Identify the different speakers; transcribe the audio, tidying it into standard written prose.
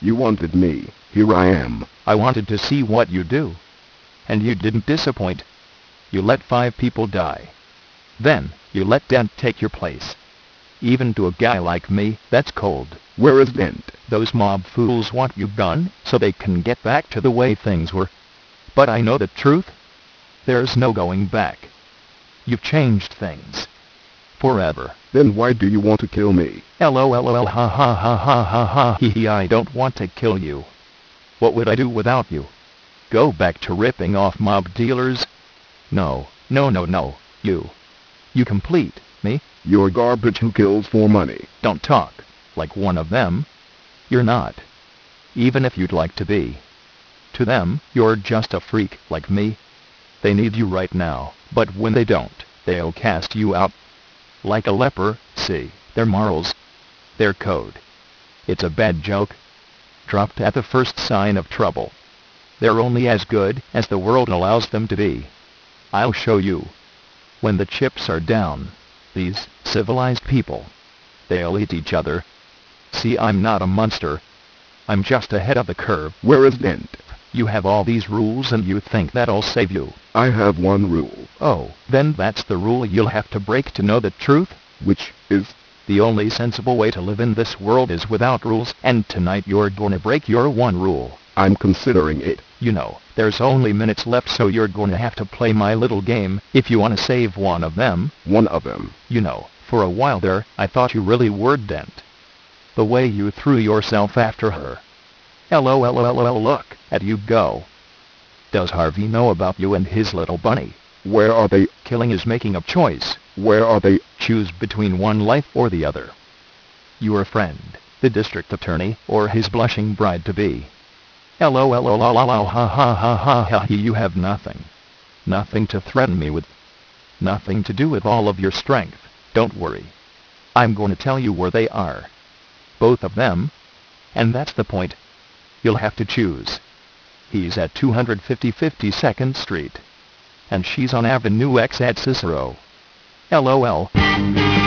Speaker 1: You wanted me. Here I am.
Speaker 2: I wanted to see what you do. And you didn't disappoint. You let 5 people die. Then, you let Dent take your place. Even to a guy like me, that's cold.
Speaker 1: Where is Dent?
Speaker 2: Those mob fools want you gone, so they can get back to the way things were. But I know the truth. There's no going back. You've changed things. Forever.
Speaker 1: Then why do you want to kill me?
Speaker 2: LOLOL ha ha ha ha ha ha hee hee. I don't want to kill you. What would I do without you? Go back to ripping off mob dealers? No, no, no, no, you. You complete me?
Speaker 1: You're garbage who kills for money.
Speaker 2: Don't talk like one of them. You're not. Even if you'd like to be. To them, you're just a freak like me. They need you right now, but when they don't, they'll cast you out. Like a leper, see, their morals. Their code. It's a bad joke. Dropped at the first sign of trouble. They're only as good as the world allows them to be. I'll show you. When the chips are down, these civilized people, they'll eat each other. See, I'm not a monster. I'm just ahead of the curve.
Speaker 1: Where is Dent?
Speaker 2: You have all these rules and you think that'll save you.
Speaker 1: I have one rule.
Speaker 2: Oh, then that's the rule you'll have to break to know the truth?
Speaker 1: Which is?
Speaker 2: The only sensible way to live in this world is without rules, and tonight you're gonna break your one rule.
Speaker 1: I'm considering it.
Speaker 2: You know, there's only minutes left, so you're gonna have to play my little game if you wanna save one of them.
Speaker 1: One of them?
Speaker 2: You know, for a while there, I thought you really were Dent. The way you threw yourself after her. LOLOLOL, look at you go. Does Harvey know about you and his little bunny?
Speaker 1: Where are they?
Speaker 2: Killing is making a choice.
Speaker 1: Where are they?
Speaker 2: Choose between one life or the other. Your friend, the district attorney, or his blushing bride-to-be. LOLOLOL ha ha ha ha ha. You have nothing. Nothing to threaten me with. Nothing to do with all of your strength. Don't worry. I'm going to tell you where they are. Both of them. And that's the point. You'll have to choose. He's at 250 52nd Street. And she's on Avenue X at Cicero. LOL.